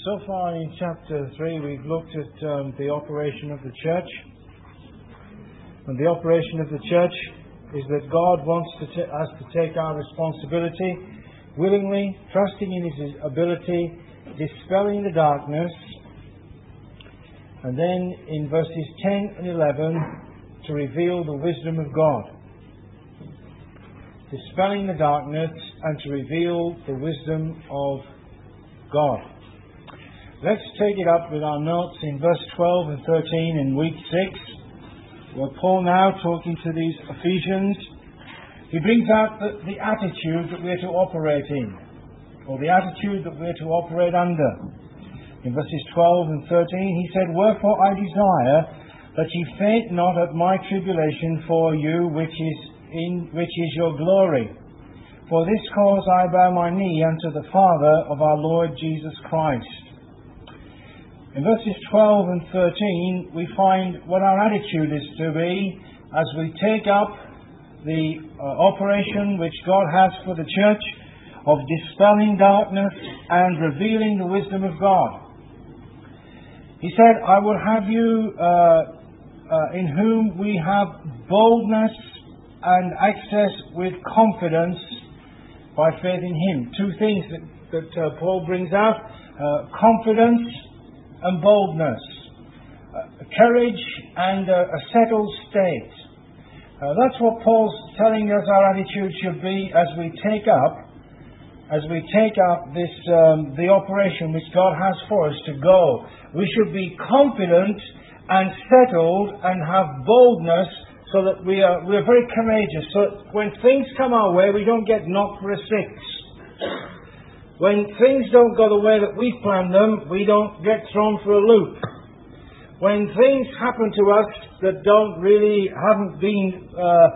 So far in chapter 3 we've looked at the operation of the church. And the operation of the church is that God wants us to take our responsibility willingly, trusting in His ability, dispelling the darkness. And then in verses 10 and 11 to reveal the wisdom of God. Dispelling the darkness and to reveal the wisdom of God. Let's take it up with our notes in verse 12 and 13 in week 6, where Paul now talking to these Ephesians, he brings out the attitude that we're to operate in, or the attitude that we're to operate under. In verses 12 and 13 he said, "Wherefore I desire that ye faint not at my tribulation for you, which is your glory. For this cause I bow my knee unto the Father of our Lord Jesus Christ." In verses 12 and 13 we find what our attitude is to be as we take up the operation which God has for the church of dispelling darkness and revealing the wisdom of God. He said, "I will have you in whom we have boldness and access with confidence by faith in Him." Two things that Paul brings out. Confidence and boldness. Courage and a settled state. That's what Paul's telling us our attitude should be as we take up this the operation which God has for us to go. We should be confident and settled and have boldness, so that we are very courageous. So that when things come our way, we don't get knocked for a six. When things don't go the way that we've planned them, we don't get thrown for a loop. When things happen to us that haven't been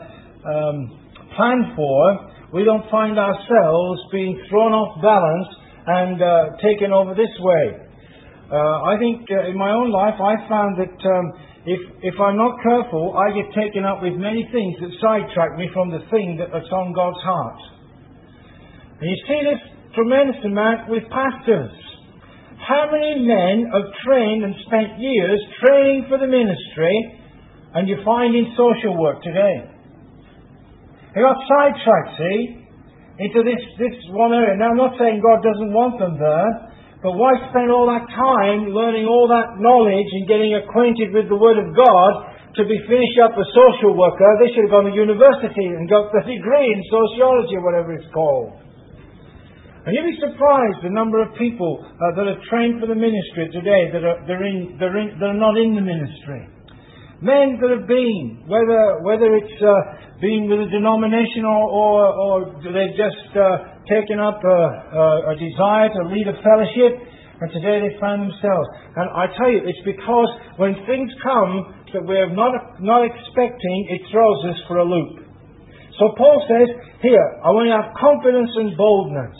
planned for, we don't find ourselves being thrown off balance and taken over this way. I think in my own life I found that if I'm not careful, I get taken up with many things that sidetrack me from the thing that's on God's heart. And you see this tremendous amount with pastors. How many men have trained and spent years training for the ministry, and you find in social work today? They got sidetracked, see, into this one area. Now, I'm not saying God doesn't want them there, but why spend all that time learning all that knowledge and getting acquainted with the Word of God to be finished up a social worker? They should have gone to university and got the degree in sociology or whatever it's called. And you'll be surprised the number of people that are trained for the ministry today that are not in the ministry. Men that have been, whether it's been with a denomination or they've just taken up a desire to lead a fellowship, and today they find themselves. And I tell you, it's because when things come that we're not expecting, it throws us for a loop. So Paul says, here, I want you to have confidence and boldness.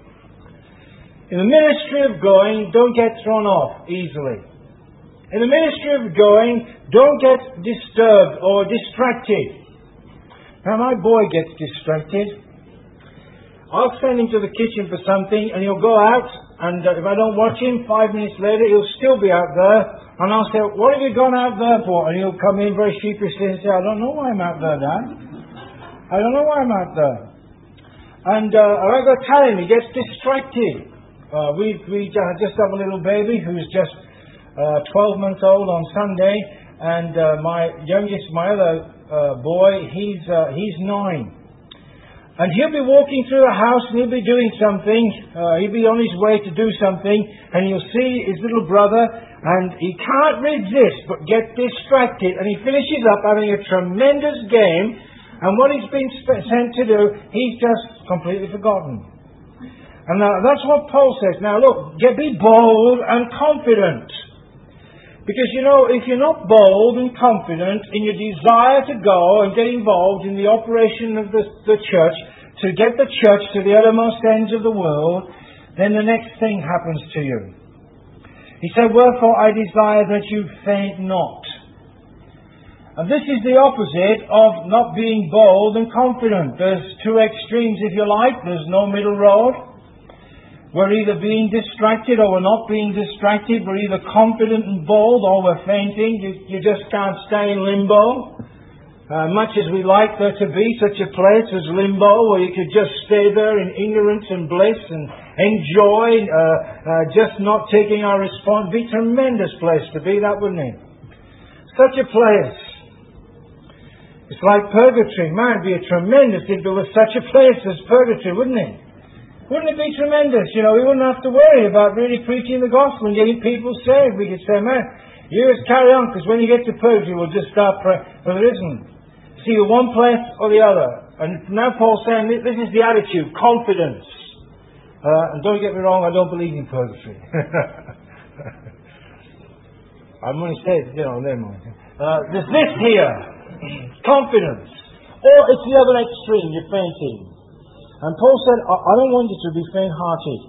In the ministry of going, don't get thrown off easily. In the ministry of going, don't get disturbed or distracted. Now, my boy gets distracted. I'll send him to the kitchen for something, and he'll go out, and if I don't watch him, 5 minutes later, he'll still be out there, and I'll say, "What have you gone out there for?" And he'll come in very sheepishly and say, "I don't know why I'm out there, Dad. I don't know why I'm out there." And I've got to tell him, he gets distracted. We just have a little baby who's just 12 months old on Sunday, and my other boy, he's 9. And he'll be walking through the house and he'll be doing something. He'll be on his way to do something, and you'll see his little brother, and he can't resist but get distracted, and he finishes up having a tremendous game, and what he's been sent to do, he's just completely forgotten. And that's what Paul says. Now look, be bold and confident. Because, if you're not bold and confident in your desire to go and get involved in the operation of the church, to get the church to the uttermost ends of the world, then the next thing happens to you. He said, "Wherefore I desire that you faint not." And this is the opposite of not being bold and confident. There's two extremes, if you like. There's no middle road. We're either being distracted or we're not being distracted. We're either confident and bold or we're fainting. You just can't stay in limbo. Much as we like there to be such a place as limbo, where you could just stay there in ignorance and bliss and enjoy, just not taking our response. It'd be a tremendous place to be, that wouldn't it? Such a place. It's like purgatory. Man, it'd be a tremendous if there was such a place as purgatory, wouldn't it? Wouldn't it be tremendous? You know, we wouldn't have to worry about really preaching the gospel and getting people saved. We could say, man, you just carry on, because when you get to purgatory, we'll just start praying. But there isn't. See, you're one place or the other. And now Paul's saying, this is the attitude, confidence. And don't get me wrong, I don't believe in purgatory. I'm going to say it, you know, never mind. There's this here, confidence. Or it's the other extreme, you're fainting. And Paul said, I don't want you to be faint-hearted.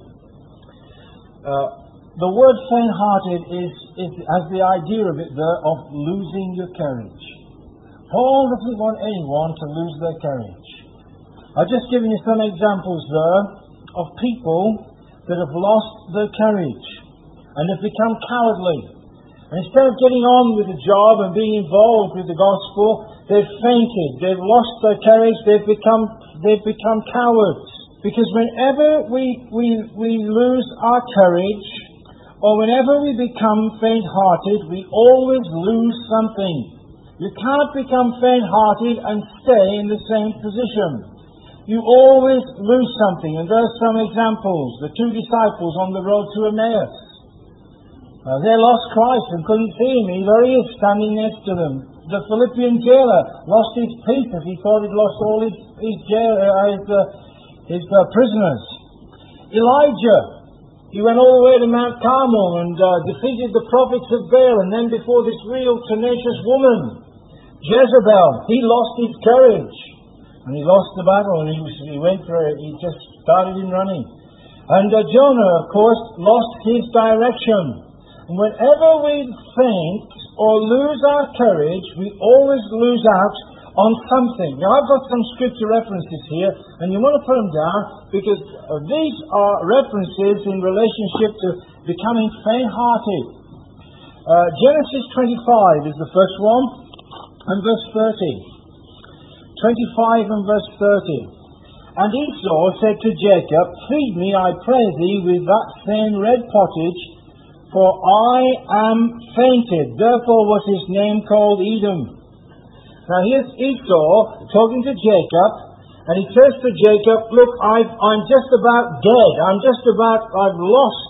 The word faint-hearted has the idea of it there of losing your courage. Paul doesn't want anyone to lose their courage. I've just given you some examples there of people that have lost their courage and have become cowardly. And instead of getting on with the job and being involved with the gospel, they've fainted. They've lost their courage. They've become cowards. Because whenever we lose our courage, or whenever we become faint-hearted, we always lose something. You can't become faint-hearted and stay in the same position. You always lose something. And there's some examples. The two disciples on the road to Emmaus. They lost Christ and couldn't see him. There he is, standing next to them. The Philippian jailer lost his peace as he thought he'd lost all his prisoners. Elijah, he went all the way to Mount Carmel and defeated the prophets of Baal, and then before this real tenacious woman, Jezebel, he lost his courage. And he lost the battle, and he went for it. He just started in running. And Jonah, of course, lost his direction. And whenever we faint or lose our courage, we always lose out on something. Now, I've got some scripture references here, and you want to put them down, because these are references in relationship to becoming faint-hearted. Genesis 25 is the first one, and verse 30. 25 and verse 30. And Esau said to Jacob, Feed me, I pray thee, with that same red pottage, for I am fainted. Therefore was his name called Edom. Now here's Esau talking to Jacob, and he says to Jacob, Look, I'm just about dead. I've lost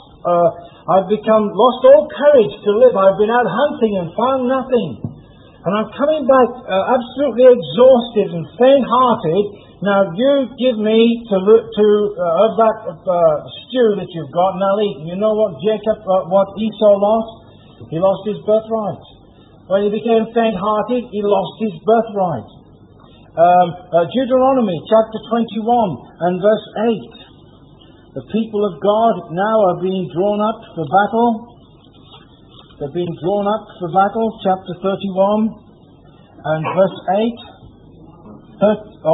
all courage to live. I've been out hunting and found nothing. And I'm coming back absolutely exhausted and faint-hearted. Now you give me of that stew that you've got, and I'll eat. And you know what what Esau lost? He lost his birthright. When he became faint-hearted, he lost his birthright. Deuteronomy chapter 21 and verse 8. The people of God now are being drawn up for battle. They're being drawn up for battle, chapter 31 and verse 8. 21.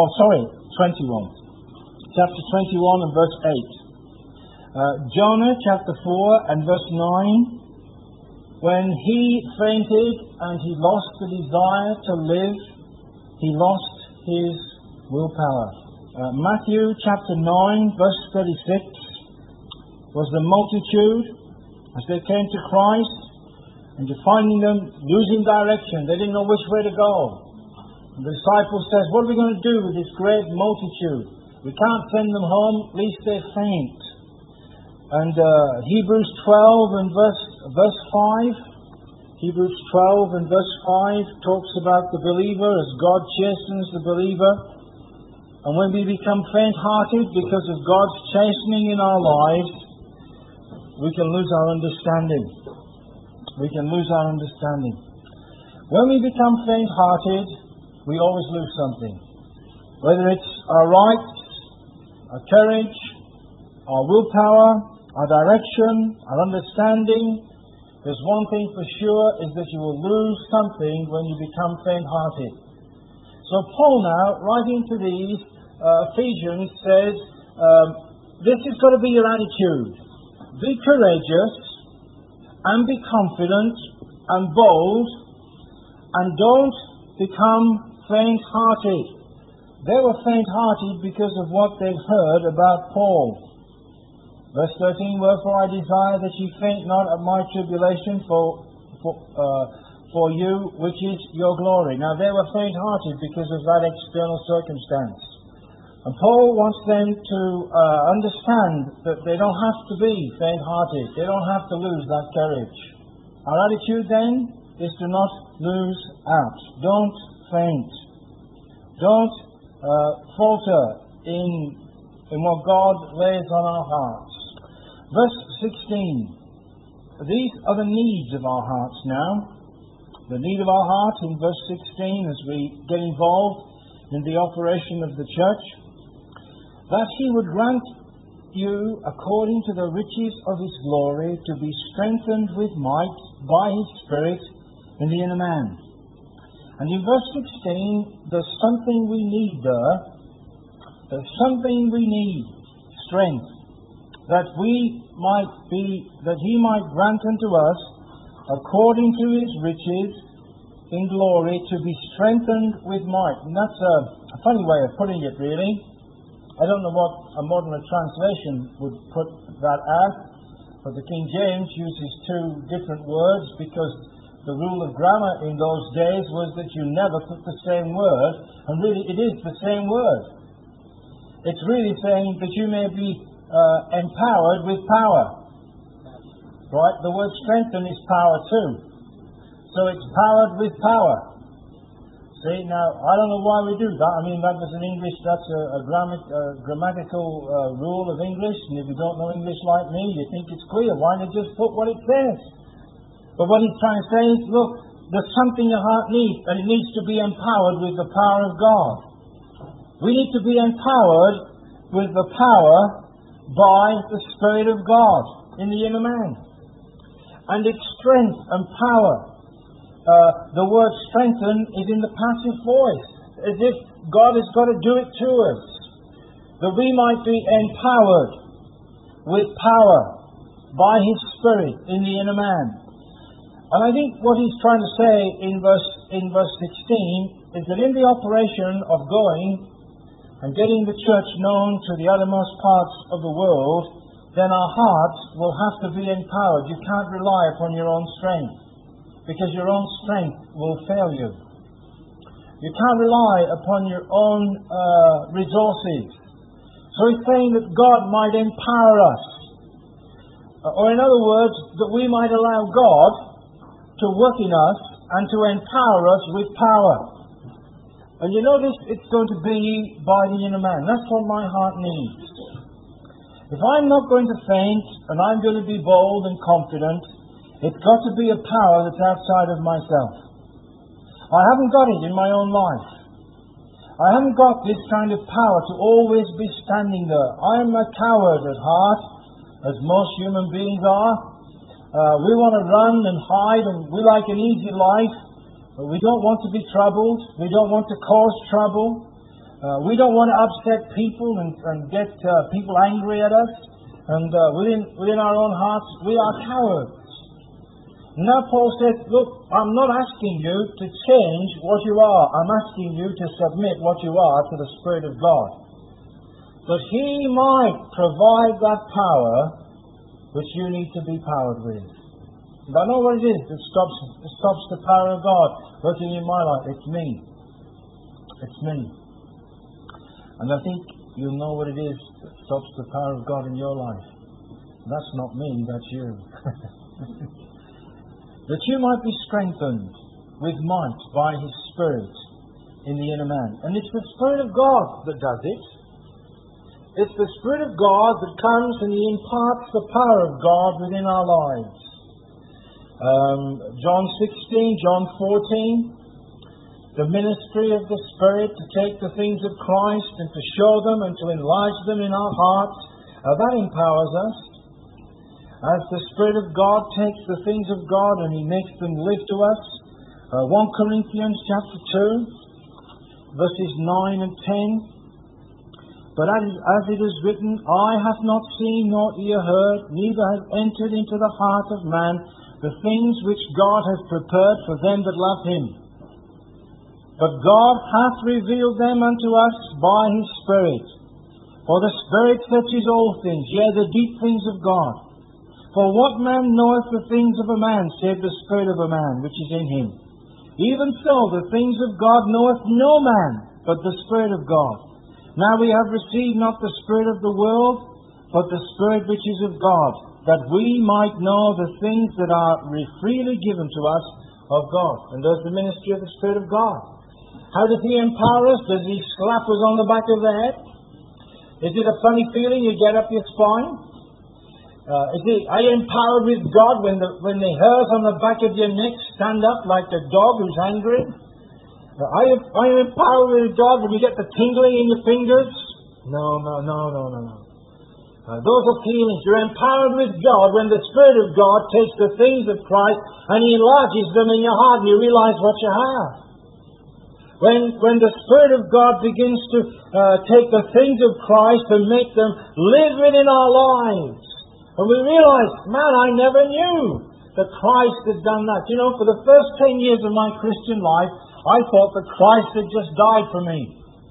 Chapter 21 and verse 8. Jonah chapter 4 and verse 9. When he fainted and he lost the desire to live, he lost his willpower. Matthew chapter 9 verse 36 was the multitude as they came to Christ, and you're finding them losing direction. They didn't know which way to go. And the disciple says, What are we going to do with this great multitude? We can't send them home, lest they faint. And Hebrews 12 and verse 5. Hebrews 12 and verse 5 talks about the believer as God chastens the believer. And when we become faint-hearted because of God's chastening in our lives, we can lose our understanding. We can lose our understanding. When we become faint-hearted, we always lose something. Whether it's our rights, our courage, our willpower, our direction, our understanding, there's one thing for sure, is that you will lose something when you become faint-hearted. So Paul now, writing to these Ephesians, says, this has got to be your attitude. Be courageous and be confident and bold, and don't become faint-hearted. They were faint-hearted because of what they'd heard about Paul. Verse 13, wherefore I desire that ye faint not at my tribulation for you, which is your glory. Now they were faint-hearted because of that external circumstance. And Paul wants them to understand that they don't have to be faint-hearted. They don't have to lose that courage. Our attitude then is to not lose out. Don't faint. Don't falter in what God lays on our hearts. Verse 16. These are the needs of our hearts now. The need of our heart in verse 16 as we get involved in the operation of the church. That He would grant you, according to the riches of His glory, to be strengthened with might by His Spirit in the inner man. And in verse 16, there's something we need there. There's something we need. Strength. That He might grant unto us, according to His riches in glory, to be strengthened with might. And that's a funny way of putting it, really. I don't know what a modern translation would put that as, but the King James uses two different words because the rule of grammar in those days was that you never put the same word, and really it is the same word. It's really saying that you may be empowered with power. Right? The word strengthen is power too. So it's powered with power. See, now, I don't know why we do that. I mean, that was in English, that's a grammatical rule of English, and if you don't know English like me, you think it's clear. Why not just put what it says? But what he's trying to say is, look, there's something your heart needs, and it needs to be empowered with the power of God. We need to be empowered with the power by the Spirit of God in the inner man. And its strength and power. The word strengthen is in the passive voice, as if God has got to do it to us, that we might be empowered with power by His Spirit in the inner man. And I think what he's trying to say in verse 16 is that in the operation of going and getting the church known to the uttermost parts of the world, then our hearts will have to be empowered. You can't rely upon your own strength, because your own strength will fail you. You can't rely upon your own resources. So he's saying that God might empower us. Or in other words, that we might allow God to work in us and to empower us with power. And you notice it's going to be by the inner man. That's what my heart needs. If I'm not going to faint and I'm going to be bold and confident, it's got to be a power that's outside of myself. I haven't got it in my own life. I haven't got this kind of power to always be standing there. I'm a coward at heart, as most human beings are. We want to run and hide, and we like an easy life. But we don't want to be troubled. We don't want to cause trouble. We don't want to upset people and get people angry at us. And within our own hearts, we are cowards. Now Paul says, look, I'm not asking you to change what you are. I'm asking you to submit what you are to the Spirit of God. That He might provide that power which you need to be powered with. And I know what it is that stops the power of God working in my life. It's me. It's me. And I think you'll know what it is that stops the power of God in your life. That's not me, that's you. That you might be strengthened with might by His Spirit in the inner man. And it's the Spirit of God that does it. It's the Spirit of God that comes and He imparts the power of God within our lives. John 16, John 14, the ministry of the Spirit to take the things of Christ and to show them and to enlarge them in our hearts, that empowers us. As the Spirit of God takes the things of God and He makes them live to us. 1 Corinthians chapter 2, verses 9 and 10. But as it is written, eye hath not seen, nor ear heard, neither hath entered into the heart of man the things which God hath prepared for them that love him. But God hath revealed them unto us by his Spirit. For the Spirit searches all things, yea, the deep things of God. For what man knoweth the things of a man, save the Spirit of a man which is in him? Even so, the things of God knoweth no man, but the Spirit of God. Now we have received not the spirit of the world, but the Spirit which is of God, that we might know the things that are freely given to us of God. And there's the ministry of the Spirit of God. How does he empower us? Does he slap us on the back of the head? Is it a funny feeling you get up your spine? Are you empowered with God when the hairs on the back of your neck stand up like a dog who's angry? Are you empowered with God when you get the tingling in your fingers? No. Those are feelings. You're empowered with God when the Spirit of God takes the things of Christ and he enlarges them in your heart and you realize what you have. When the Spirit of God begins to take the things of Christ and make them live within our lives. And we realize, man, I never knew that Christ had done that. You know, for the first 10 years of my Christian life, I thought that Christ had just died for me.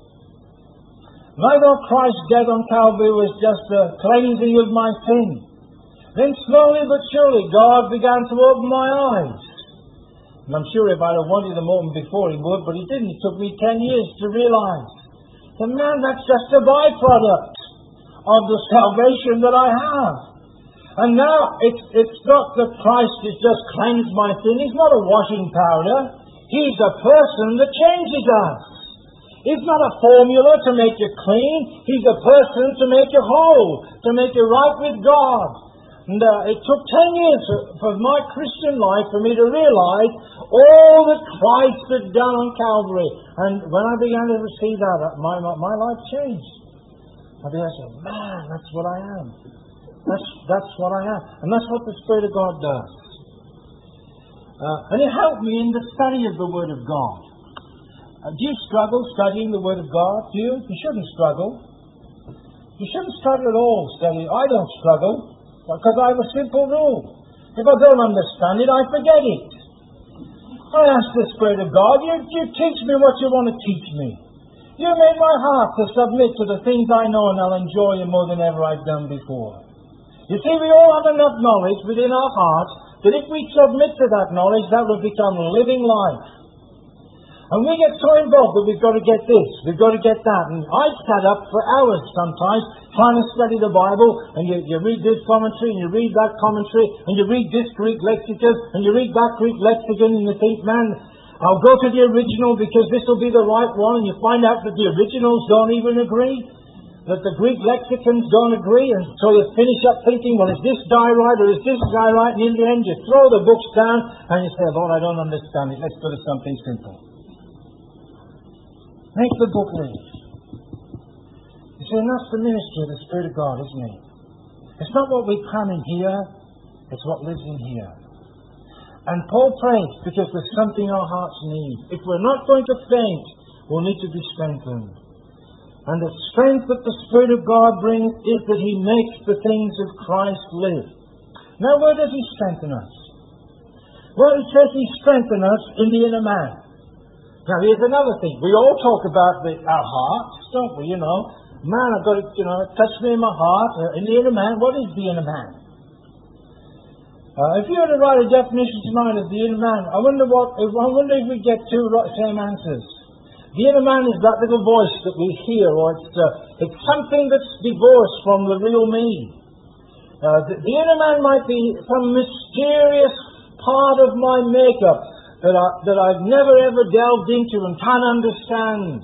And I thought Christ's death on Calvary was just a cleansing of my sin. Then slowly but surely, God began to open my eyes. And I'm sure if I'd have wanted them open before, he would, but he didn't. It took me 10 years to realize that, man, that's just a byproduct of the salvation that I have. And now it's not that Christ has just cleansed my sin. He's not a washing powder. He's a person that changes us. He's not a formula to make you clean. He's a person to make you whole, to make you right with God. And it took 10 years for my Christian life for me to realize all that Christ had done on Calvary. And when I began to receive that, my life changed. I began to say, man, that's what I am. That's what I am. And that's what the Spirit of God does. And it helped me in the study of the Word of God. Do you struggle studying the Word of God? Do you? You shouldn't struggle. You shouldn't struggle at all studying. I don't struggle. Because I have a simple rule. If I don't understand it, I forget it. I ask the Spirit of God, you teach me what you want to teach me. You made my heart to submit to the things I know, and I'll enjoy you more than ever I've done before. You see, we all have enough knowledge within our hearts that if we submit to that knowledge, that will become living life. And we get so involved that we've got to get this, we've got to get that. And I sat up for hours sometimes trying to study the Bible, and you read this commentary, and you read that commentary, and you read this Greek lexicon, and you read that Greek lexicon, and you think, man, I'll go to the original because this will be the right one, and you find out that the originals don't even agree, that the Greek lexicons don't agree, and so you finish up thinking, well, is this guy right, or is this guy right? And in the end, you throw the books down, and you say, Lord, I don't understand it, let's go to something simple. Make the book live. You see, and that's the ministry of the Spirit of God, isn't it? It's not what we cram in here, it's what lives in here. And Paul prays because there's something our hearts need. If we're not going to faint, we'll need to be strengthened. And the strength that the Spirit of God brings is that He makes the things of Christ live. Now, where does He strengthen us? Well, He says He strengthens us in the inner man. Now, here's another thing. We all talk about our hearts, don't we? You know, man, I've got to, it touched me in my heart. In the inner man, what is the inner man? If you were to write a definition tonight of the inner man, I wonder if we get two same answers. The inner man is that little voice that we hear, or it's something that's divorced from the real me. The inner man might be some mysterious part of my makeup that I've never ever delved into and can't understand.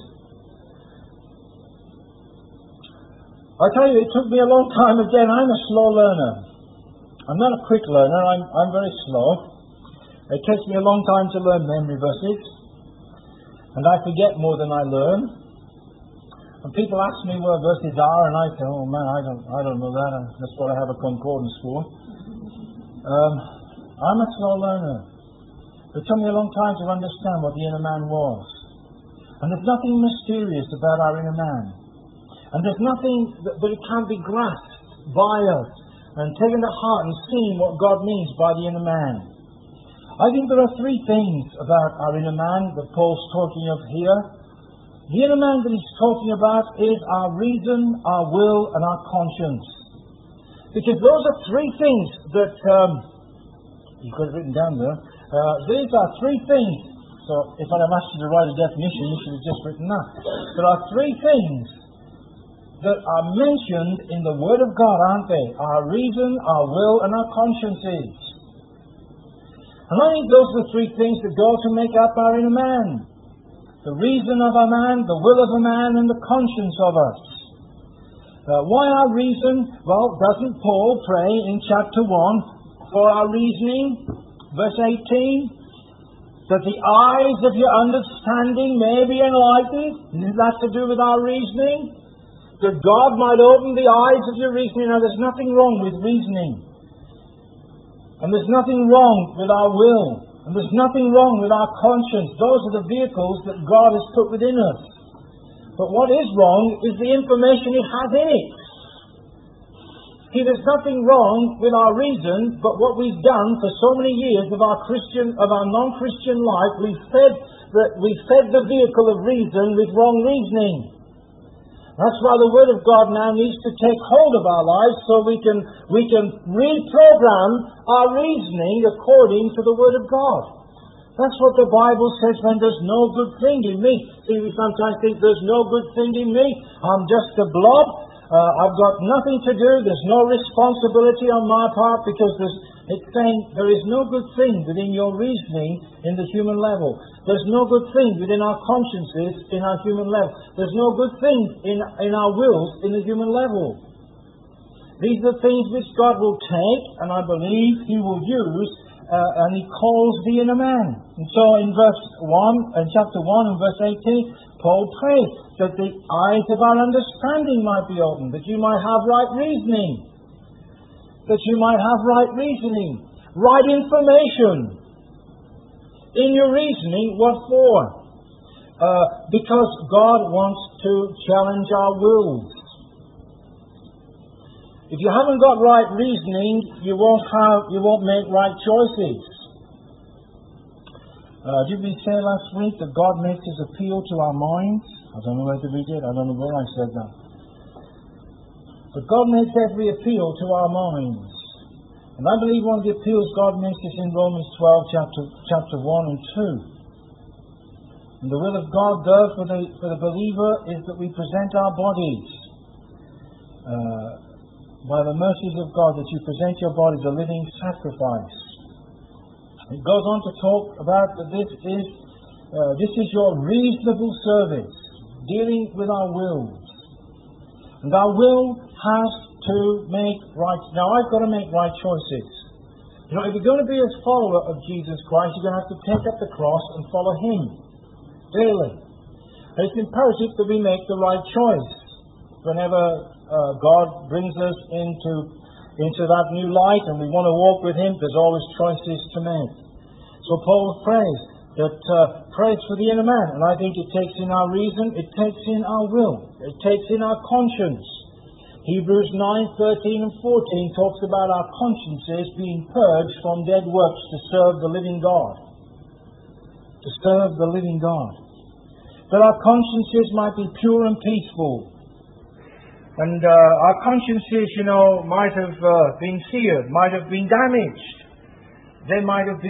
I tell you, it took me a long time again. I'm a slow learner. I'm not a quick learner. I'm very slow. It takes me a long time to learn memory verses, and I forget more than I learn. And people ask me where verses are, and I say, "Oh man, I don't know that. That's what I have a concordance for." I'm a slow learner. It took me a long time to understand what the inner man was. And there's nothing mysterious about our inner man. And there's nothing that it can't be grasped by us and taken to heart and seen what God means by the inner man. I think there are three things about our inner man that Paul's talking of here. The inner man that he's talking about is our reason, our will, and our conscience. Because those are three things that, you've got it written down there, these are three things. So if I'd have asked you to write a definition, you should have just written that. There are three things that are mentioned in the Word of God, aren't they? Our reason, our will, and our consciences. And I think those are the three things that go to make up our inner man. The reason of a man, the will of a man, and the conscience of us. Why our reason? Well, doesn't Paul pray in chapter 1 for our reasoning? Verse 18, that the eyes of your understanding may be enlightened. Isn't that to do with our reasoning? That God might open the eyes of your reasoning. Now, there's nothing wrong with reasoning. And there's nothing wrong with our will. And there's nothing wrong with our conscience. Those are the vehicles that God has put within us. But what is wrong is the information it has in it. See, there's nothing wrong with our reason, but what we've done for so many years of our non-Christian life, we've fed the vehicle of reason with wrong reasoning. That's why the Word of God now needs to take hold of our lives so we can reprogram our reasoning according to the Word of God. That's what the Bible says when there's no good thing in me. See, we sometimes think there's no good thing in me. I'm just a blob. I've got nothing to do. There's no responsibility on my part because it's saying there is no good thing within your reasoning in the human level. There's no good thing within our consciences in our human level. There's no good thing in our wills in the human level. These are the things which God will take, and I believe He will use, and He calls the inner man. And so in chapter 1 and verse 18, Paul prays that the eyes of our understanding might be opened, that you might have right reasoning. That you might have right reasoning, right information. In your reasoning, what for? Because God wants to challenge our wills. If you haven't got right reasoning, you won't make right choices. Did we say last week that God makes His appeal to our minds? I don't know whether we did. I don't know where I said that. But God makes every appeal to our minds. And I believe one of the appeals God makes is in Romans 12, chapter 1 and 2. And the will of God there for the believer is that we present our bodies by the mercies of God, that you present your bodies a living sacrifice. It goes on to talk about that this is your reasonable service, dealing with our wills. And our will has to make right. Now, I've got to make right choices. You know, if you're going to be a follower of Jesus Christ, you're going to have to take up the cross and follow Him daily. And it's imperative that we make the right choice. Whenever God brings us into that new light and we want to walk with Him, there's always choices to make. So Paul prays for the inner man. And I think it takes in our reason, it takes in our will, it takes in our conscience. Hebrews 9:13 and 14 talks about our consciences being purged from dead works to serve the living God. To serve the living God. That our consciences might be pure and peaceful. And our consciences, might have been seared, might have been damaged. They might have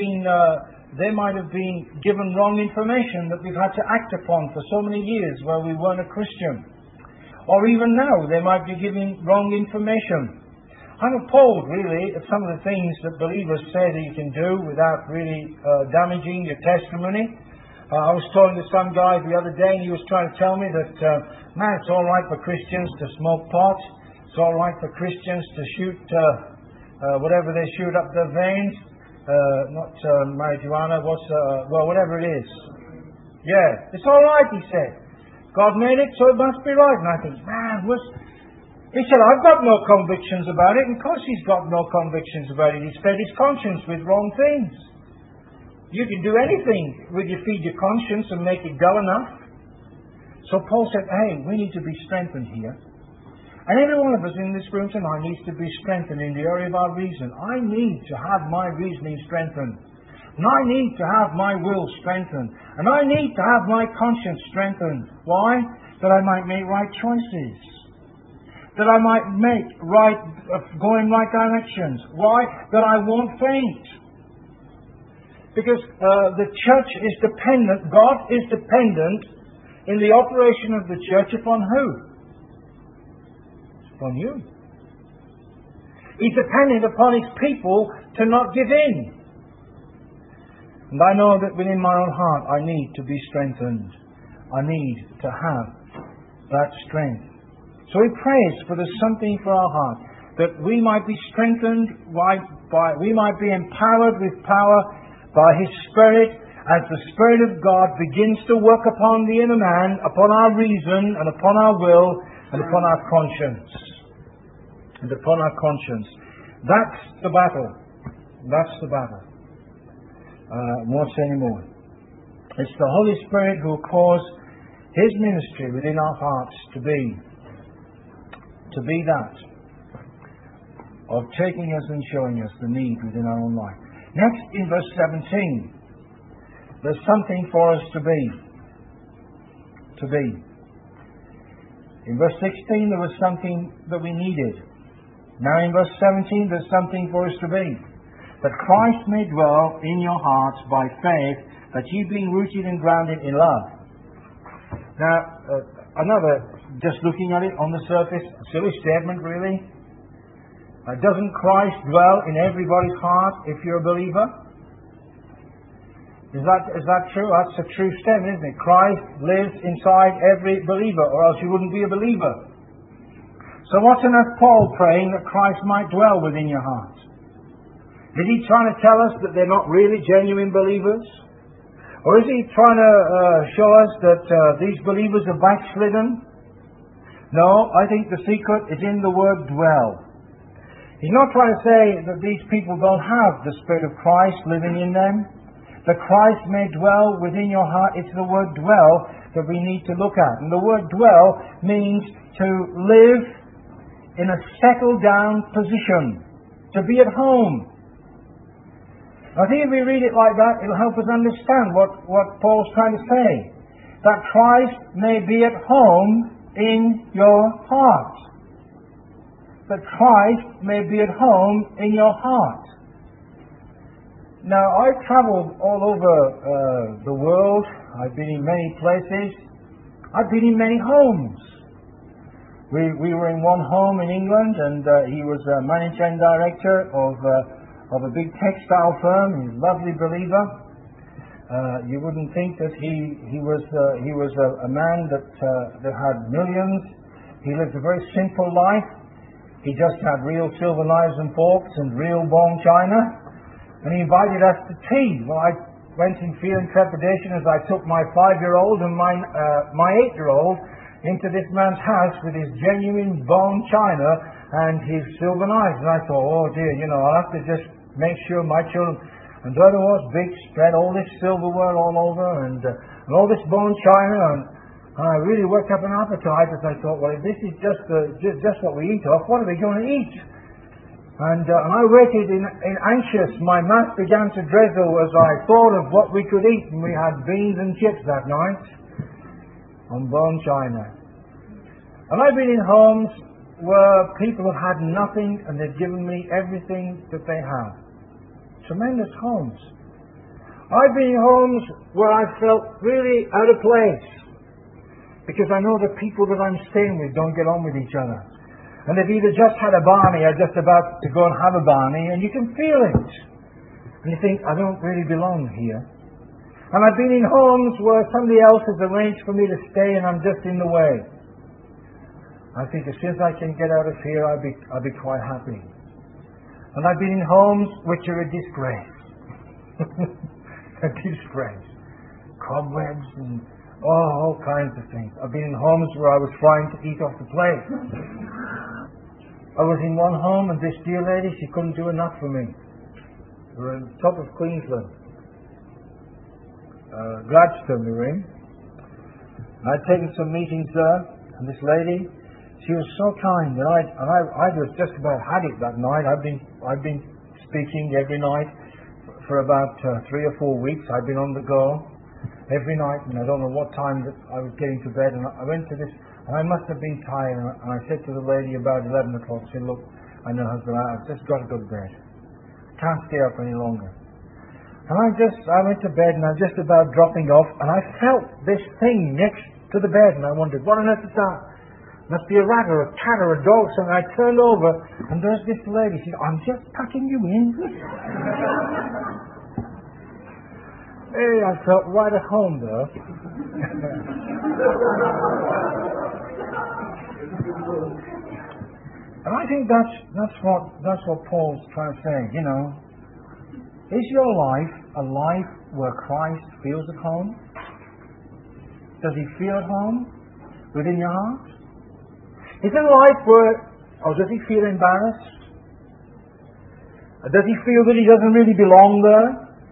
been given wrong information that we've had to act upon for so many years where we weren't a Christian. Or even now, they might be giving wrong information. I'm appalled, really, at some of the things that believers say that you can do without really damaging your testimony. I was talking to some guy the other day, and he was trying to tell me that, it's all right for Christians to smoke pot. It's all right for Christians to shoot whatever they shoot up their veins. Not marijuana, whatever it is. Yeah, it's all right, he said. God made it, so it must be right. And I think, he said, I've got no convictions about it. And of course He's got no convictions about it. He's fed His conscience with wrong things. You can do anything with feed your conscience and make it dull enough. So Paul said, we need to be strengthened here. And every one of us in this room tonight needs to be strengthened in the area of our reason. I need to have my reasoning strengthened. And I need to have my will strengthened. And I need to have my conscience strengthened. Why? That I might make right choices. That I might go in right directions. Why? That I won't faint. Because the church is dependent, God is dependent in the operation of the church upon who? It's upon you. He's dependent upon His people to not give in. And I know that within my own heart I need to be strengthened. I need to have that strength. So He prays for the something for our heart, that we might be strengthened, we might be empowered with power by His Spirit, as the Spirit of God begins to work upon the inner man, upon our reason, and upon our will, and upon our conscience. And upon our conscience. That's the battle. That's the battle. Won't say any more. It's the Holy Spirit who will cause His ministry within our hearts to be that, of taking us and showing us the need within our own life. Next, in verse 17, there's something for us to be. In verse 16, there was something that we needed. Now in verse 17, there's something for us to be. That Christ may dwell in your hearts by faith, that ye being rooted and grounded in love. Now, just looking at it on the surface, a silly statement really. Doesn't Christ dwell in everybody's heart if you're a believer? Is that true? That's a true statement, isn't it? Christ lives inside every believer, or else you wouldn't be a believer. So what's on earth Paul praying that Christ might dwell within your heart? Is he trying to tell us that they're not really genuine believers? Or is he trying to show us that these believers are backslidden? No, I think the secret is in the word dwell. He's not trying to say that these people don't have the Spirit of Christ living in them. That Christ may dwell within your heart. It's the word dwell that we need to look at. And the word dwell means to live in a settled down position. To be at home. I think if we read it like that, it'll help us understand what Paul's trying to say. That Christ may be at home in your heart. That Christ may be at home in your heart. Now, I've travelled all over the world. I've been in many places. I've been in many homes. We were in one home in England, and he was a managing director of a big textile firm. He's a lovely believer. You wouldn't think that he was a man that had millions. He lived a very simple life. He just had real silver knives and forks and real bone china. And he invited us to tea. Well, I went in fear and trepidation as I took my 5-year-old and my 8-year-old into this man's house with his genuine bone china and his silver knives. And I thought, oh dear, I'll have to just make sure my children... And there it was, big spread, all this silverware all over and all this bone china, and I really worked up an appetite as I thought, well, if this is just what we eat off, what are we going to eat? And I waited in anxious. My mouth began to drizzle as I thought of what we could eat, and we had beans and chips that night on bone china. And I've been in homes where people have had nothing and they've given me everything that they have. Tremendous homes. I've been in homes where I felt really out of place because I know the people that I'm staying with don't get on with each other. And they've either just had a barney or just about to go and have a barney, and you can feel it. And you think, I don't really belong here. And I've been in homes where somebody else has arranged for me to stay and I'm just in the way. I think as soon as I can get out of here, I'll be quite happy. And I've been in homes which are a disgrace. A disgrace. Cobwebs and all kinds of things. I've been in homes where I was trying to eat off the plate. I was in one home and this dear lady, she couldn't do enough for me. We were on top of Queensland. Gladstone we were in. And I'd taken some meetings there, and this lady, She was so kind, and I was just about had it that night. I've been speaking every night for about 3 or 4 weeks. I've been on the go every night, and I don't know what time that I was getting to bed. And I went to this, and I must have been tired. And I said to the lady about 11 o'clock, I said, "Look, I know, husband, I've just got to go to bed. I can't stay up any longer." And I went to bed, and I was just about dropping off, and I felt this thing next to the bed, and I wondered, what on earth is that? Must be a rat or a cat or a dog. So I turned over, and there's this lady. She said, "I'm just packing you in." Hey, I felt right at home though. And I think that's what Paul's trying to say. You know, is your life a life where Christ feels at home? Does he feel at home within your heart? Is it a life where, or does he feel embarrassed? Does he feel that he doesn't really belong there?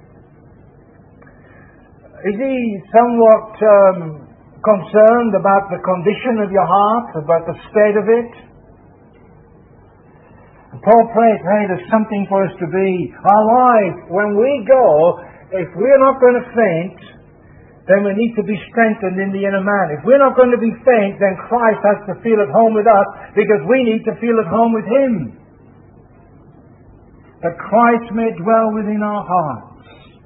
Is he somewhat concerned about the condition of your heart, about the state of it? Paul prays, hey, there's something for us to be. Our life, when we go, if we're not going to faint, then we need to be strengthened in the inner man. If we're not going to be faint, then Christ has to feel at home with us, because we need to feel at home with Him. That Christ may dwell within our hearts.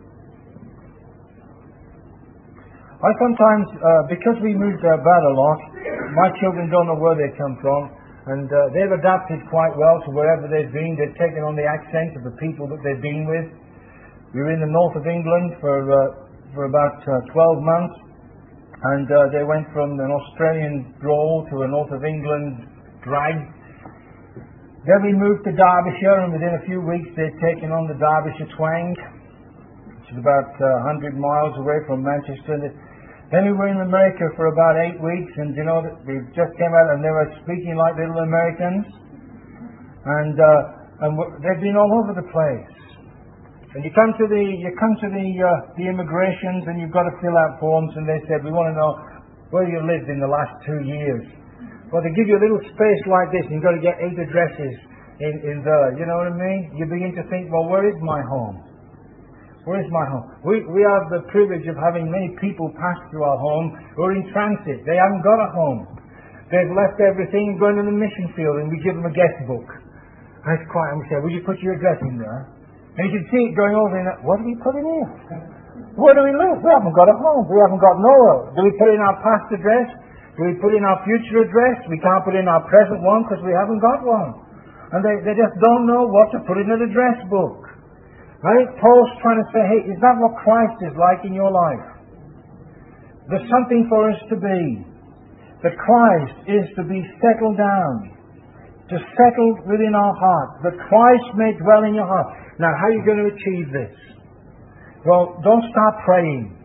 I sometimes, because we moved about a lot, my children don't know where they come from, and they've adapted quite well to wherever they've been. They've taken on the accent of the people that they've been with. We were in the north of England for about 12 months, and they went from an Australian drawl to a north of England drag. Then we moved to Derbyshire, and within a few weeks they'd taken on the Derbyshire twang, which is about 100 miles away from Manchester. Then we were in America for about 8 weeks, and you know, we just came out and they were speaking like little Americans, and they've been all over the place. And you come to the immigrations, and you've got to fill out forms, and they said, "We want to know where you lived in the last 2 years." Well, they give you a little space like this, and you've got to get 8 addresses in there. You know what I mean? You begin to think, well, where is my home? Where is my home? We have the privilege of having many people pass through our home who are in transit. They haven't got a home. They've left everything and gone to the mission field, and we give them a guest book. And it's quiet, and we say, "Will you put your address in there?" And you can see it going over in that. What do we put in here? Where do we live? We haven't got a home. We haven't got nowhere. Do we put in our past address? Do we put in our future address? We can't put in our present one because we haven't got one. And they just don't know what to put in an address book. I think Paul's trying to say, hey, is that what Christ is like in your life? There's something for us to be. That Christ is to be settled down, to settle within our heart, that Christ may dwell in your heart. Now, how are you going to achieve this? Well, don't start praying.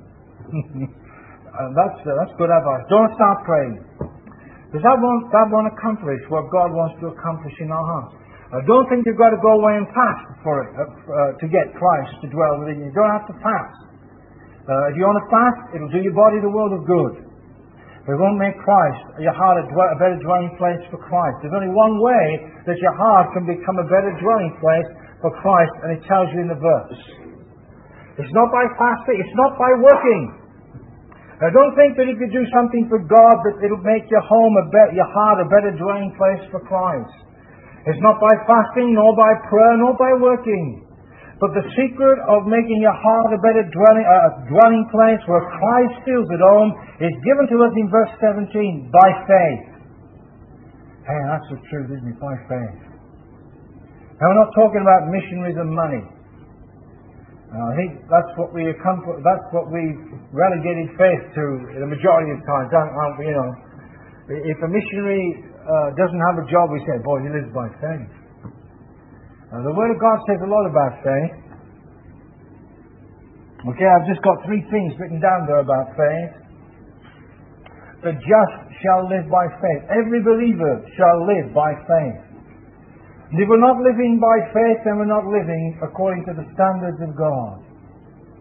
That's good advice. Don't start praying. Because that won't accomplish what God wants to accomplish in our hearts. Don't think you've got to go away and fast for it, to get Christ to dwell within you. You don't have to fast. If you want to fast, it'll do your body the world of good. But it won't make Christ, your heart, a better dwelling place for Christ. There's only one way that your heart can become a better dwelling place for Christ, and it tells you in the verse. It's not by fasting, it's not by working. Now don't think that if you do something for God that it'll make your home your heart a better dwelling place for Christ. It's not by fasting, nor by prayer, nor by working. But the secret of making your heart a better dwelling place where Christ feels at home is given to us in verse 17, by faith. Hey, that's the truth, isn't it? By faith. Now we're not talking about missionaries and money. I think that's what we've relegated faith to the majority of times, aren't we? You know, if a missionary doesn't have a job, we say, boy, he lives by faith. Now, the Word of God says a lot about faith. Okay, I've just got 3 things written down there about faith. The just shall live by faith. Every believer shall live by faith. And if we're not living by faith, then we're not living according to the standards of God.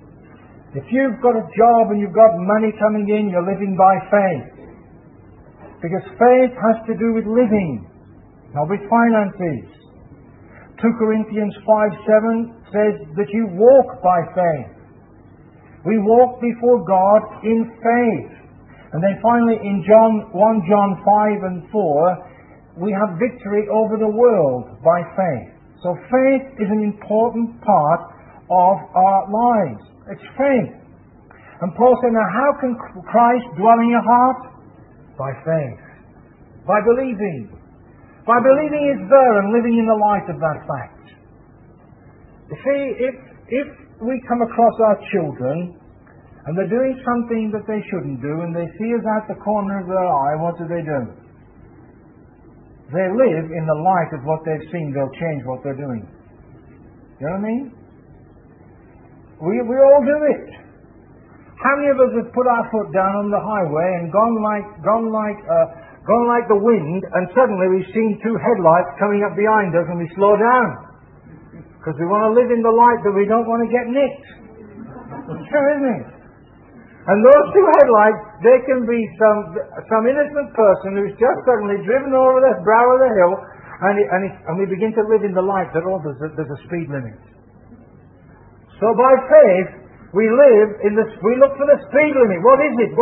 If you've got a job and you've got money coming in, you're living by faith. Because faith has to do with living, not with finances. 2 Corinthians 5:7 says that you walk by faith. We walk before God in faith. And then finally in 1 John 5 and 4, we have victory over the world by faith. So faith is an important part of our lives. It's faith. And Paul said, now how can Christ dwell in your heart? By faith. By believing. By believing He's there and living in the light of that fact. You see, if we come across our children and they're doing something that they shouldn't do and they see us out the corner of their eye, what do? They live in the light of what they've seen. They'll change what they're doing. You know what I mean? We all do it. How many of us have put our foot down on the highway and gone like the wind, and suddenly we've seen two headlights coming up behind us and we slow down? Because we want to live in the light, but we don't want to get nicked. It's true, isn't it? And those two headlights, they can be some innocent person who's just suddenly driven over the brow of the hill, and we begin to live in the light that, there's a speed limit. So by faith, we look for the speed limit. What is it?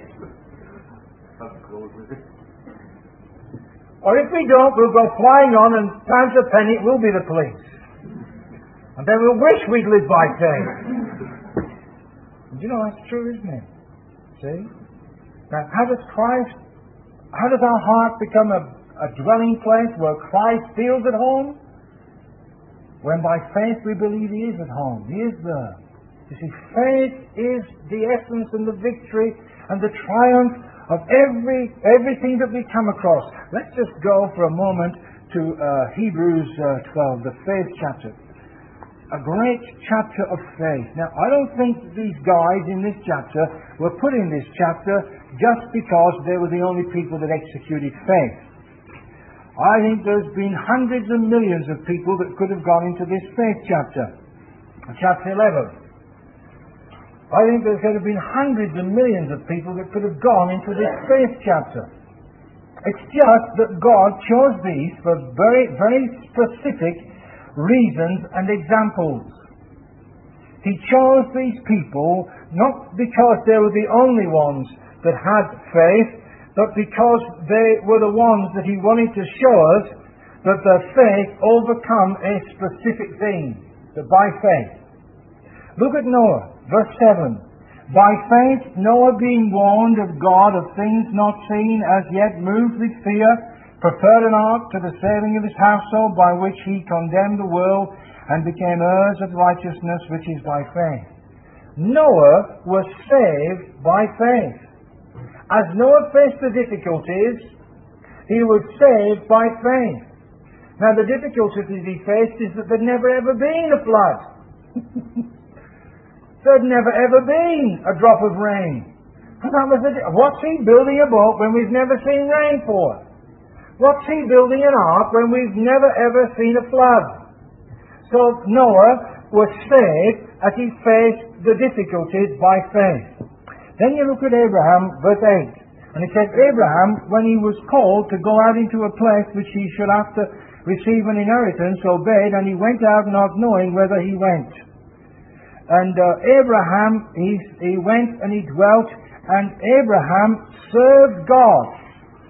Or if we don't, we'll go flying on, and times a penny, it will be the police. And then we'll wish we'd lived by faith. And you know, that's true, isn't it? See? Now, how does our heart become a dwelling place where Christ feels at home? When by faith we believe He is at home. He is there. You see, faith is the essence and the victory and the triumph of everything that we come across. Let's just go for a moment to Hebrews 12, the faith chapter. A great chapter of faith. Now, I don't think these guys in this chapter were put in this chapter just because they were the only people that executed faith. I think there's been hundreds of millions of people that could have gone into this faith chapter. Chapter 11. I think there's going to have been hundreds of millions of people that could have gone into this faith chapter. It's just that God chose these for very, very specific reasons and examples. He chose these people not because they were the only ones that had faith, but because they were the ones that He wanted to show us that their faith overcome a specific thing. That by faith. Look at Noah, verse 7. By faith Noah, being warned of God of things not seen as yet, moved with fear, prepared an ark to the saving of his household, by which he condemned the world and became heirs of righteousness, which is by faith. Noah was saved by faith. As Noah faced the difficulties, he was saved by faith. Now the difficulties he faced is that there'd never ever been a flood. There'd never ever been a drop of rain. What's he building a boat when we've never seen rain for? What's he building an ark when we've never ever seen a flood? So Noah was saved as he faced the difficulties by faith. Then you look at Abraham, verse 8. And it says, Abraham, when he was called to go out into a place which he should after receive an inheritance, obeyed, and he went out not knowing whither he went. And Abraham, he went and he dwelt, and Abraham served God.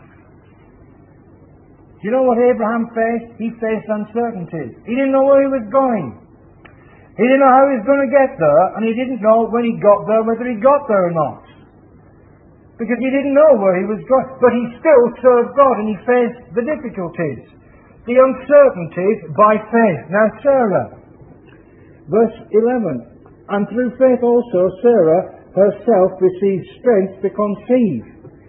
Do you know what Abraham faced? He faced uncertainties. He didn't know where he was going. He didn't know how he was going to get there, and he didn't know when he got there whether he got there or not. Because he didn't know where he was going. But he still served God, and he faced the difficulties, the uncertainties by faith. Now Sarah, verse 11. And through faith also Sarah herself received strength to conceive.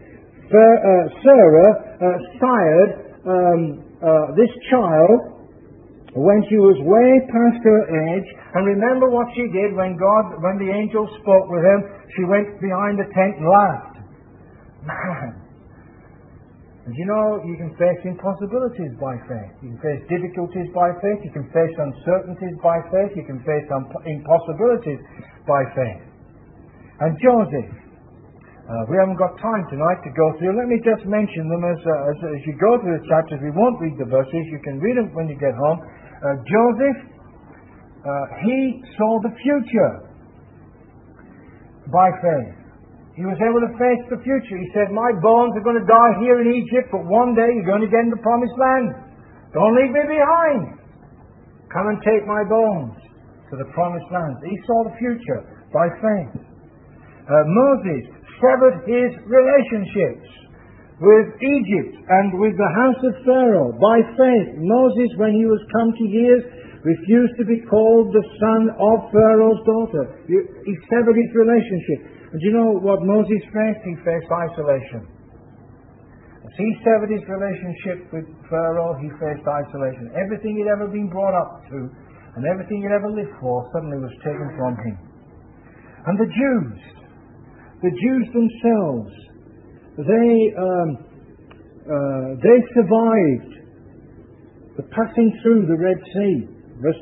Sarah sired this child when she was way past her age. And remember what she did when the angel spoke with him. She went behind the tent and laughed. Man. And you know, you can face impossibilities by faith. You can face difficulties by faith. You can face uncertainties by faith. You can face impossibilities by faith. And Joseph. We haven't got time tonight to go through. Let me just mention them as you go through the chapters. We won't read the verses. You can read them when you get home. Joseph, he saw the future by faith. He was able to face the future. He said, my bones are going to die here in Egypt, but one day you're going to get in the promised land. Don't leave me behind. Come and take my bones to the promised land. He saw the future by faith. Moses severed his relationships with Egypt and with the house of Pharaoh by faith. Moses, when he was come to years, refused to be called the son of Pharaoh's daughter. He severed his relationship. And do you know what Moses faced? He faced isolation. As he severed his relationship with Pharaoh, he faced isolation. Everything he'd ever been brought up to and everything he'd ever lived for suddenly was taken from him. And the Jews themselves, they survived the passing through the Red Sea. Verse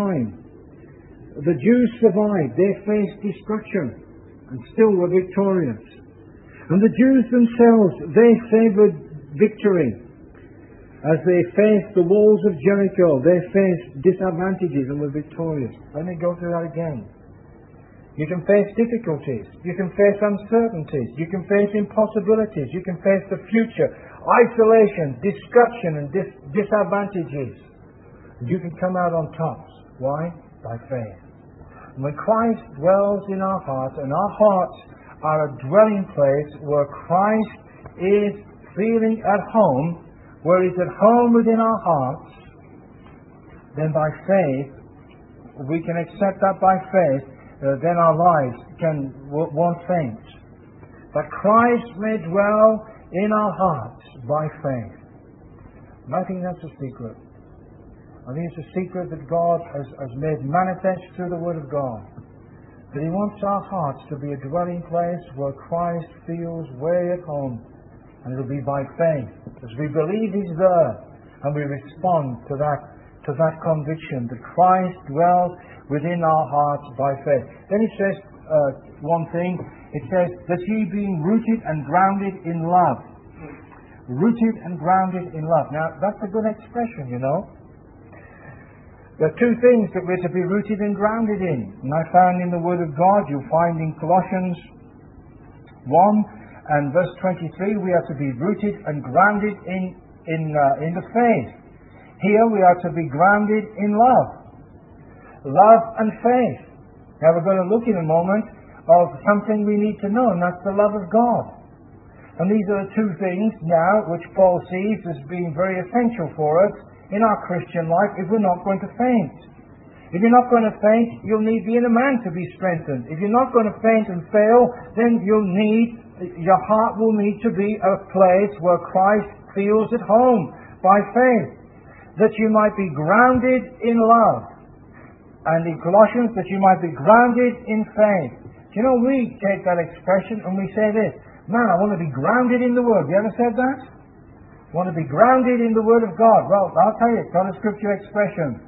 29. The Jews survived. They faced destruction and still were victorious. And the Jews themselves, they savored victory. As they faced the walls of Jericho, they faced disadvantages and were victorious. Let me go through that again. You can face difficulties. You can face uncertainties. You can face impossibilities. You can face the future. Isolation, destruction, and disadvantages. You can come out on top. Why? By faith. And when Christ dwells in our hearts, and our hearts are a dwelling place where Christ is feeling at home, where He's at home within our hearts, then by faith, we can accept that by faith, then our lives won't faint. That Christ may dwell in our hearts by faith. And I think that's a secret. I think it's a secret that God has made manifest through the Word of God. That He wants our hearts to be a dwelling place where Christ feels way at home. And it'll be by faith. As we believe He's there and we respond to that conviction that Christ dwells within our hearts by faith. Then it says one thing. It says, that ye being rooted and grounded in love. Rooted and grounded in love. Now, that's a good expression, you know. There are two things that we're to be rooted and grounded in. And I found in the Word of God, you'll find in Colossians 1 and verse 23, we are to be rooted and grounded in the faith. Here we are to be grounded in love. Love and faith. Now we're going to look in a moment of something we need to know, and that's the love of God. And these are the two things now which Paul sees as being very essential for us in our Christian life if we're not going to faint. If you're not going to faint, you'll need the inner man to be strengthened. If you're not going to faint and fail, then your heart will need to be a place where Christ feels at home by faith. That you might be grounded in love. And in Colossians, that you might be grounded in faith. You know, we take that expression and we say this, man, I want to be grounded in the Word. You ever said that? Want to be grounded in the Word of God. Well, I'll tell you, it's not a scripture expression.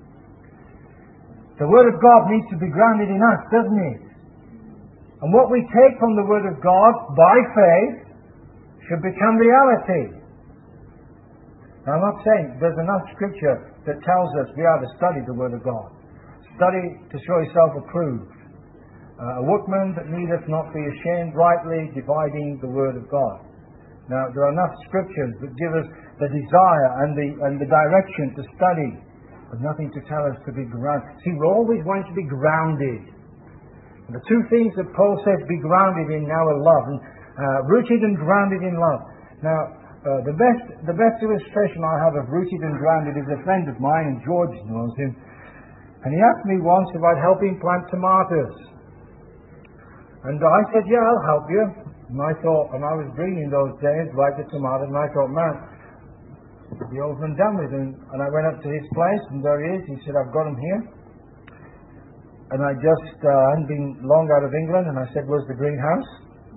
The Word of God needs to be grounded in us, doesn't it? And what we take from the Word of God by faith should become reality. Now, I'm not saying there's enough scripture that tells us we are to study the Word of God. Study to show yourself approved. A workman that needeth not be ashamed, rightly dividing the Word of God. Now, there are enough scriptures that give us the desire and the direction to study, but nothing to tell us to be grounded. See, we're always wanting to be grounded. And the two things that Paul says be grounded in now are love, and rooted and grounded in love. Now, the best illustration I have of rooted and grounded is a friend of mine, and George knows him. And he asked me once if I'd help him plant tomatoes. And I said, yeah, I'll help you. And I thought, and I was green in those days, like the tomatoes, and I thought, man, it'll be over and done with. And I went up to his place, and there he is. He said, I've got him here. And I just hadn't been long out of England, and I said, where's the greenhouse?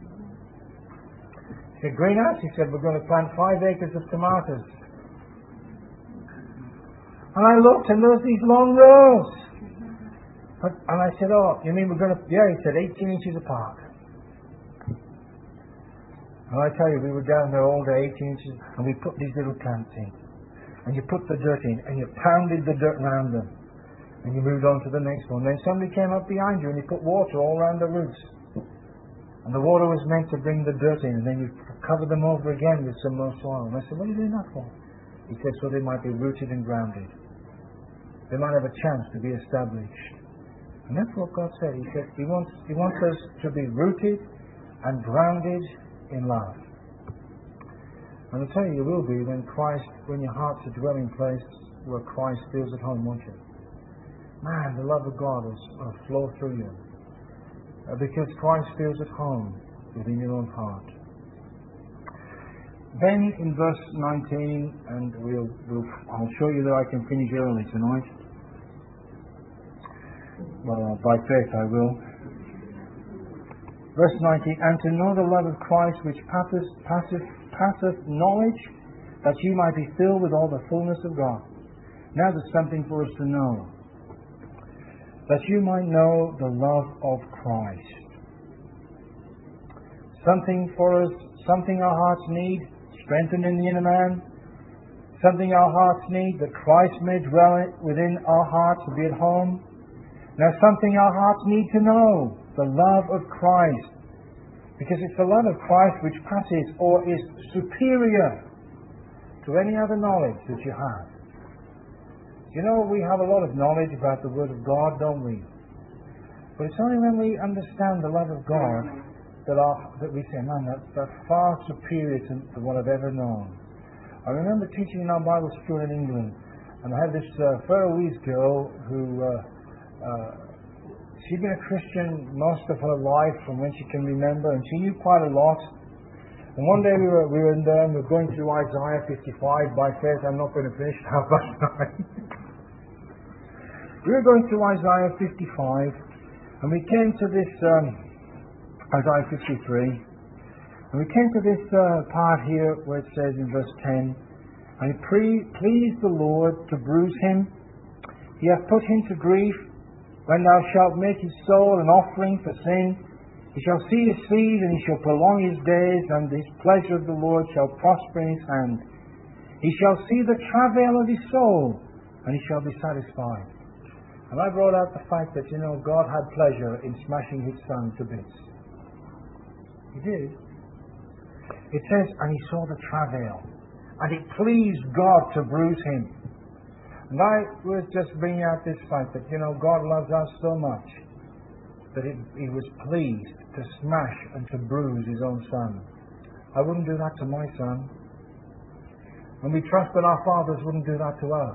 He said, greenhouse? He said, we're going to plant 5 acres of tomatoes. And I looked, and there was these long rows. And I said, oh, you mean we're going to... Yeah, he said, 18 inches apart. And I tell you, we were down there all day, 18 inches, and we put these little plants in. And you put the dirt in, and you pounded the dirt around them. And you moved on to the next one. Then somebody came up behind you, and you put water all around the roots. And the water was meant to bring the dirt in, and then you covered them over again with some more soil. And I said, what are you doing that for? He said, so they might be rooted and grounded. They might have a chance to be established. And that's what God said. He said He wants us to be rooted and grounded in love. And I'll tell you, you will be when your heart's a dwelling place where Christ feels at home, won't you? Man, the love of God will flow through you. Because Christ feels at home within your own heart. Then in verse 19, and I'll show you that I can finish early tonight. Well, by faith I will. Verse 19, and to know the love of Christ which passeth knowledge, that you might be filled with all the fullness of God. Now there's something for us to know. That you might know the love of Christ. Something for us, something our hearts need, strengthened in the inner man. Something our hearts need, that Christ may dwell within our hearts and be at home. Now something our hearts need to know, the love of Christ. Because it's the love of Christ which passes or is superior to any other knowledge that you have. You know, we have a lot of knowledge about the Word of God, don't we? But it's only when we understand the love of God that we say, man, that's far superior to what I've ever known. I remember teaching in our Bible school in England, and I had this Faroese girl who she'd been a Christian most of her life from when she can remember, and she knew quite a lot. And one day we were in there and we were going through Isaiah 55. By faith, I'm not going to finish half past 9. We were going through Isaiah 55, and we came to this Isaiah 53, and we came to this part here where it says in verse 10, and it pleased the Lord to bruise him. He hath put him to grief. When thou shalt make his soul an offering for sin, he shall see his seed, and he shall prolong his days, and his pleasure of the Lord shall prosper in his hand. He shall see the travail of his soul, and he shall be satisfied. And I brought out the fact that, God had pleasure in smashing his son to bits. He did. It says, and he saw the travail, and it pleased God to bruise him. And I was just bringing out this fact that, God loves us so much that he was pleased to smash and to bruise his own son. I wouldn't do that to my son. And we trust that our fathers wouldn't do that to us.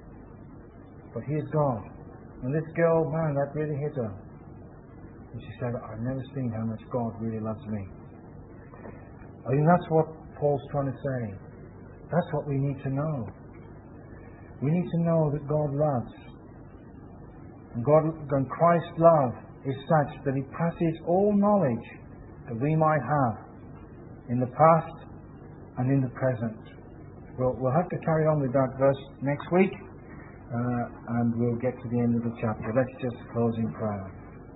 But he is God. And this girl, man, that really hit her. And she said, I've never seen how much God really loves me. I think that's what Paul's trying to say. That's what we need to know. We need to know that God loves. And Christ's love is such that He passes all knowledge that we might have in the past and in the present. We'll have to carry on with that verse next week, and we'll get to the end of the chapter. Let's just close in prayer.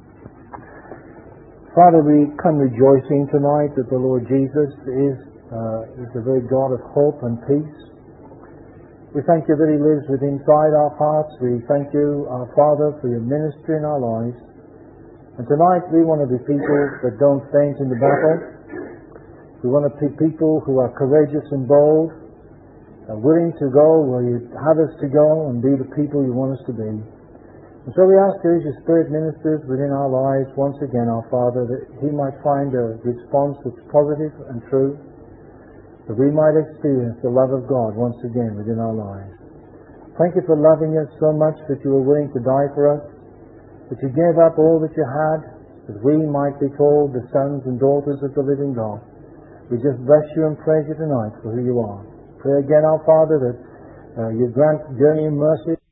Father, we come rejoicing tonight that the Lord Jesus is the very God of hope and peace. We thank you that He lives within inside our hearts. We thank you, our Father, for your ministry in our lives. And tonight we want to be people that don't faint in the battle. We want to be people who are courageous and bold, are willing to go where you have us to go and be the people you want us to be. And so we ask you, as your Spirit ministers within our lives once again, our Father, that He might find a response that's positive and true, that we might experience the love of God once again within our lives. Thank you for loving us so much that you were willing to die for us, that you gave up all that you had, that we might be called the sons and daughters of the living God. We just bless you and praise you tonight for who you are. Pray again, our Father, that you grant journey in mercy